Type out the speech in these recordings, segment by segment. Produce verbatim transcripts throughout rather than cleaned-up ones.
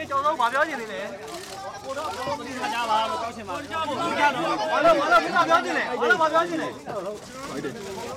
给小周发表进来的。我这我们参加吧，高兴嘛。完了完了，没发表进来，完了发表进来。快点。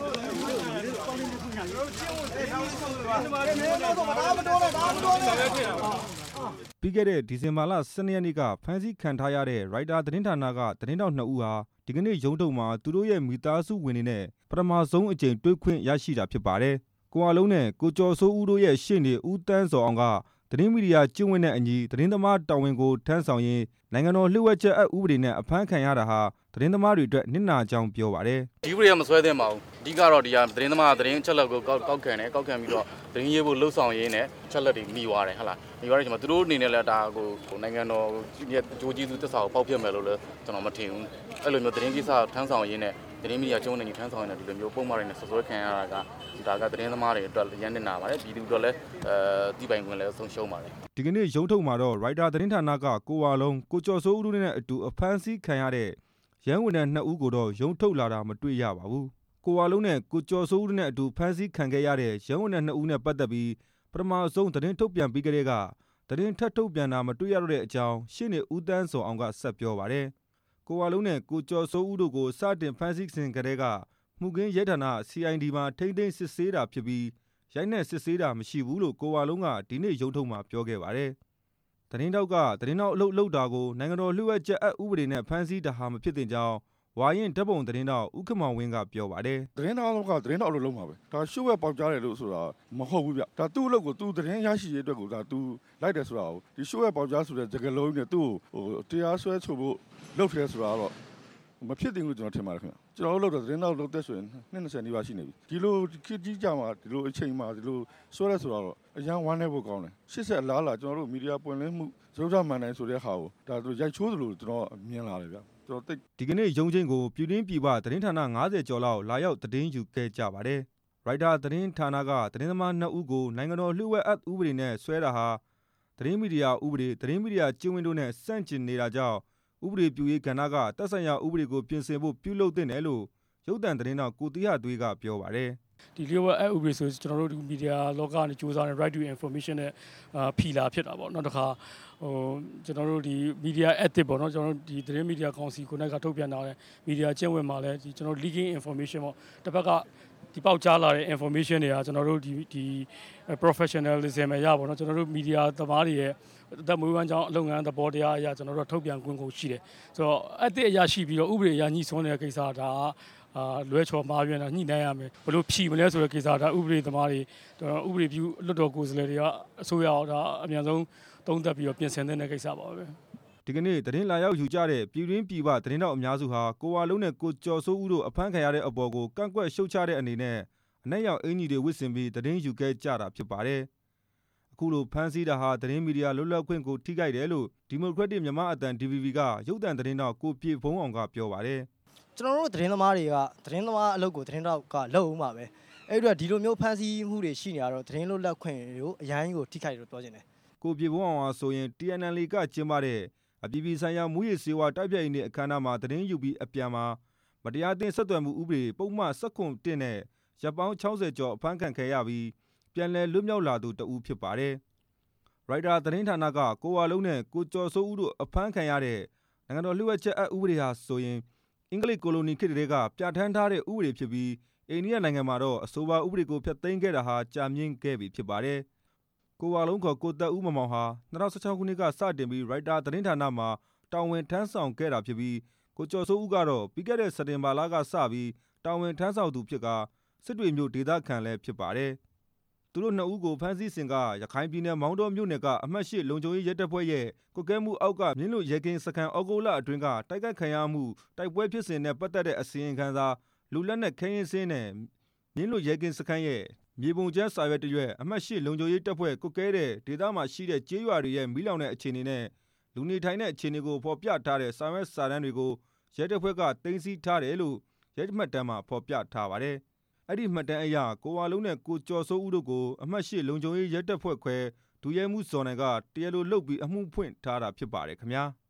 ပြီးခဲ့တဲ့ဒီဇင်ဘာလဆယ်နှစ်ရက်နေ့ကဖမ်းဆီးခံထားရတဲ့ရိုက်တာသတင်းဌာနကသတင်းတောက်နှစ်ဦးဟာဒီကနေ့ရုံးထုတ်မှာသူတို့ရဲ့မိသားစုဝင်တွေနဲ့ပထမဆုံးအကြိမ်တွေ့ခွင့်ရရှိတာဖြစ်ပါတယ်။ကိုအားလုံးနဲ့ကိုကျော်စိုးဦးတို့ရဲ့ရှေ့နေဦးတန်းစောအောင်ကသတင်းမီဒီယာကျင့်ဝတ်နဲ့အညီသတင်းသမားတာဝန်ကိုထမ်းဆောင်ရင်းနိုင်ငံတော်လှည့်ဝက်ချက်အဥပဒေနဲ့အဖမ်းခံရတာဟာသတင်းသမားတွေအတွက်နစ်နာကြောင်းပြောပါတယ်။ဒီဥပဒေကမဆွဲသင့်ပါဘူး။အဓိကတော့ဒီဟာသတင်းသမားသတင်းချက်လက်ကိုကောက်ကောက်ခံတယ်ကောက်ခံပြီးတော့သတင်းရေးဖို့လှုပ်ဆောင်ရင်းနဲ့ချက်လက်တွေမိသွားတယ်ဟုတ်လား။မိသွားတဲ့အချိန်မှာသူတို့အနေနဲ့လည်းဒါကိုနိုင်ငံတော်ရဲ့အကျိုးကျေးဇူးသက်သာကိုပေါက်ပြတ်မယ်လို့လည်းကျွန်တော်မထင်ဘူး။အဲ့လိုမျိုးသတင်းကိစ္စထမ်းဆောင်ရင်းနဲ့သတင်းမီဒီယာကျုံးနေကြီးထမ်းဆောင်ရင်းနဲ့ဒီလိုမျိုးပုံမှန်တွေနဲ့ဆွဆွဲခံရတာကဒါကသတင်းသမားတွေအတွက်ရန်နစ်နာပါတယ်။ပြည်သူတို့လည်းအဲဒီပိုင်ခွင့်လည်းဆုံးရှုံးပါတယ်။ဒီကနေ့ရုံးထုတ်မှာတော့ရိုက်တာသတင်းဌာနကကိုဝါလုံးကိုကျော်စိုးဦးတို့နဲ့အတူအဖမ်းဆီးခံရတဲ့ရန်ဝန်ထမ်းနှစ်ဦးကိုတော့ရုံးထုတ်လာတာမတွေ့ရပါဘူး။ကိုဝါလုံးနဲ့ကိုကျော်စိုးဦးတို့နဲ့အတူဖမ်းဆီးခံခဲ့ရတဲ့ရန်ဝန်ထမ်းနှစ်ဦးနဲ့ပတ်သက်ပြီးပထမဆုံးသတင်းထုတ်ပြန်ပြီးကြတဲ့ကသတင်းထပ်ထုတ်ပြန်တာမတွေ့ရတော့တဲ့အကြောင်းရှင်းနေဦးတန်းစောအောင်ကဆက်ပြောပါတယ်။ကိုဝါလုံးနဲ့ကိုကျော်စိုးဦးတို့ကိုစတင်ဖမ်းဆီးစဉ်ကတည်းကမှုခင်းရဲဌာန စီ အိုင် ဒီ မှာထိမ့်သိမ်းစစ်ဆေးတာဖြစ်ပြီးရိုက်နှက်စစ်ဆေးတာမရှိဘူးလို့ကိုဝါလုံးကဒီနေ့ရုံးထုတ်မှာပြောခဲ့ပါတယ်။သတင်းတောက်ကသတင်းတောက်အလုပ်လုပ်တာကိုနိုင်ငံတော်လှည့်ဝက်ချက်အဥပဒေနဲ့ဖမ်းဆီးတာဟာမဖြစ်သင့်ကြောင်းဝါရင်ဓာတ်ပုံသတင်းတောက်ဦးခမောင်ဝင်းကပြောပါတယ်သတင်းတောက်ကသတင်းတောက်အလုပ်လုပ်မှာပဲဒါရှုပ်ဝက်ပေါက်ကြားတယ်လို့ဆိုတာမဟုတ်ဘူးဗျဒါသူ့အလုပ်ကိုသူသတင်းရရှိရေးအတွက်ကိုဒါသူလိုက်တယ်ဆိုတာကိုဒီရှုပ်ဝက်ပေါက်ကြားဆိုတဲ့စကားလုံးနဲ့သူ့ကိုဟိုတရားစွဲဆိုဖို့လုပ်တယ်ဆိုတာတော့မဖြစ်သင့်ဘူးကျွန်တော်ထင်ပါတယ်ခင်ဗျကျွန်တော်တို့လုပ်တဲ့သတင်းတောက်လုပ်တဲ့ဆိုရင်နှစ်၂၀နီးပါးရှိနေပြီဒီလိုခေတ်ကြီးကြမှာဒီလိုအချိန်မှာဒီလိုစွဲရဲဆိုတော့အရန်ဝမ်းနေဖို့ကောင်းတယ်ရှစ်ဆက်အလားလာကျွန်တော်တို့မီဒီယာပွင့်လင်းမှုစရုပ်ထမှန်တိုင်းဆိုတဲ့ဟာကိုဒါသူရိုက်ချိုးသလိုကျွန်တော်မြင်လာတယ်ဗျဒီကနေ့ရုံးချင်းကိုပြည်တွင်းပြည်ပသတင်းဌာနငါးဆယ်ကျော်လောက်လာရောက်သတင်းယူခဲ့ကြပါတယ်။ရိုက်တာသတင်းဌာနကသတင်းသမားနှစ်ဦးကိုနိုင်ငံတော်လှည့်ဝက်အဥပဒေနဲ့ဆွဲတာဟာသတင်းမီဒီယာဥပဒေသတင်းမီဒီယာကျင့်ဝတ်တို့နဲ့ဆန့်ကျင်နေတာကြောင့်ဥပဒေပြုရေးကဏ္ဍကတပ်ဆိုင်ရာဥပဒေကိုပြင်ဆင်ဖို့ပြုလုပ်သင့်တယ်လို့ရုပ်သံသတင်းတော်ကိုတီးဟသွေးကပြောပါတယ်ဒီလျှို့ဝှက်အဥပဒေဆိုကျွန်တော်တို့မီဒီယာလောကနဲ့ကြိုးစားတဲ့ right to information နဲ့ဖီလာဖြစ်တာပေါ့နောက်တစ်ခါဟိုကျွန်တော်တို့ဒီ media ethic ပေါ့နော်ကျွန်တော်တို့ဒီသတင်းမီဒီယာကောင်စီကိုယ်ကထုတ်ပြန်တာလည်းမီဒီယာကျင့်ဝတ်မှာလည်းဒီကျွန်တော် leaking information ပေါ့တစ်ဖက်ကဒီပေါက်ကြားလာတဲ့ information တွေကကျွန်တော်တို့ဒီဒီ professionalism ရပါတော့ကျွန်တော်တို့ media သမားတွေရဲ့အသက်မွေးဝမ်းကြောင်းအလုပ်ငန်းသဘောတရားအရာကျွန်တော်တို့ထုတ်ပြန်ခွင့်ကိုရှိတယ်ဆိုတော့အသည့်အရာရှိပြီးတော့ဥပဒေအရာညှိစွန်းတဲ့ကိစ္စဒါအာလွဲချော်မှားပြန်တာညှိနှိုင်းရမယ်ဘလို့ဖြီမလဲဆိုတဲ့ကိစ္စဒါဥပဒေသမားတွေဥပဒေပြုလွတ်တော်ကိုယ်စားလှယ်တွေကအစိုးရဒါအများဆုံးသုံးသပ်ပြီးတော့ပြင်ဆင်တဲ့ကိစ္စပါပဲဒီကနေ့သတင်းလာရောက်ယူကြတဲ့ပြည်တွင်းပြည်ပသတင်းတော်အများစုဟာကိုဝါလုံးနဲ့ကိုကျော်စိုးဦးတို့အဖမ်းခံရတဲ့အပေါ်ကိုကန့်ကွက်ရှုတ်ချတဲ့အနေနဲ့အနက်ရောက်အင်ကြီးတွေဝစ်ဆင်ပြီးသတင်းယူခဲ့ကြတာဖြစ်ပါတယ်အခုလိုဖမ်းဆီးတာဟာသတင်းမီဒီယာလွတ်လပ်ခွင့်ကိုထိခိုက်တယ်လို့ဒီမိုကရက်တစ်မြန်မာအသံ ဒီ ဗီ ဗီ ကရုပ်သံသတင်းတော်ကိုပြေဖုံးအောင်ကပြောပါတယ်ကျွန်တော်တို့သတင်းသမားတွေကသတင်းသမားအလုပ်ကိုသတင်းတောက်ကလုပ်ဦးမှာပဲအဲ့တော့ဒီလိုမျိုးဖမ်းဆီးမှုတွေရှိနေရတော့သတင်းလွတ်လပ်ခွင့်ကိုအရင်ကိုထိခိုက်လို့ပြောချင်တယ်ကိုပြေဖုံးအောင်ဆိုရင် တီ အန် အယ်လ် အေ ကကျင်းပတဲ့အပြည်ပြည်ဆိုင်ရာမူရည်စေဝါတိုက်ပြိုင်တဲ့အခမ်းအနားမှာသတင်းယူပြီးအပြန်မှာမတရားအသင်းဆက်သွယ်မှုဥပဒေပုံမှန်၁၇ နဲ့ရပ်ပေါင်း၆၀ကျော်အဖမ်းခံခဲ့ရပြီးပြန်လည်လွတ်မြောက်လာသူတဦးဖြစ်ပါတယ်။ရိုက်တာသတင်းဌာနကကိုဝါလုံးနဲ့ကိုကျော်စိုးဦးတို့အဖမ်းခံရတဲ့နိုင်ငံတော်လှည့်ဝက်ချက်အဥပဒေဟာဆိုရင်အင်္ဂလိပ်ကိုလိုနီခေတ်တွေကပြဋ္ဌာန်းထားတဲ့ဥပဒေဖြစ်ပြီးအိန္ဒိယနိုင်ငံမှာတော့အဆိုပါဥပဒေကိုဖျက်သိမ်းခဲ့တာဟာကြာမြင့်ခဲ့ပြီဖြစ်ပါတယ်။ကိုဝါလုံးခေါ်ကိုသက်ဦးမောင်မောင်ဟာ၂၀၁၆ခုနှစ်ကစတင်ပြီးရိုက်တာသတင်းဌာနမှာတာဝန်ထမ်းဆောင်ခဲ့တာဖြစ်ပြီးကိုကျော်စိုးဦးကတော့ပြီးခဲ့တဲ့စက်တင်ဘာလကစပြီးတာဝန်ထမ်းဆောင်သူဖြစ်ကာစစ်တွေမြို့ဒေသခံလည်းဖြစ်ပါတယ်။သူတို့နှစ်ဦးကိုဖမ်းဆီးစဉ်ကရခိုင်ပြည်နယ်မောင်တောမြို့နယ်ကအမှတ်၈လုံခြုံရေးရဲတပ်ဖွဲ့ရဲ့ကွပ်ကဲမှုအောက်ကမြင်းလွတ်ရဲကင်းစခန်းဩဂုတ်လအတွင်းကတိုက်ခိုက်ခံရမှုတိုက်ပွဲဖြစ်စဉ်နဲ့ပတ်သက်တဲ့အစီရင်ခံစာလူလက်နက်ခဲယဉ်စင်းနဲ့မြင်းလွတ်ရဲကင်းစခန်းရဲ့မြေပုံကျန်းစာရွက်တရွက်အမှတ်၈လုံခြုံရေးတပ်ဖွဲ့ကွပ်ကဲတဲ့ဒေသမှာရှိတဲ့ကျေးရွာတွေရဲ့မီးလောင်တဲ့အခြေအနေနဲ့လူနေထိုင်တဲ့အခြေအနေကိုဖော်ပြထားတဲ့စာရွက်စာတမ်းတွေကိုရဲတပ်ဖွဲ့ကတင်စီထားတယ်လို့ရဲမှတ်တမ်းမှာဖော်ပြထားပါတယ်။အဲ့ဒီမှတ်တမ်းအရကိုဝါလုံးနဲ့ကိုကျော်စိုးဦးတို့ကိုအမှတ်၈လုံခြုံရေးရဲတပ်ဖွဲ့ခွဲဒုရဲမှုစော်နိုင်ကတရားလိုလုပ်ပြီးအမှုဖွင့်ထားတာဖြစ်ပါတယ်ခင်ဗျာ။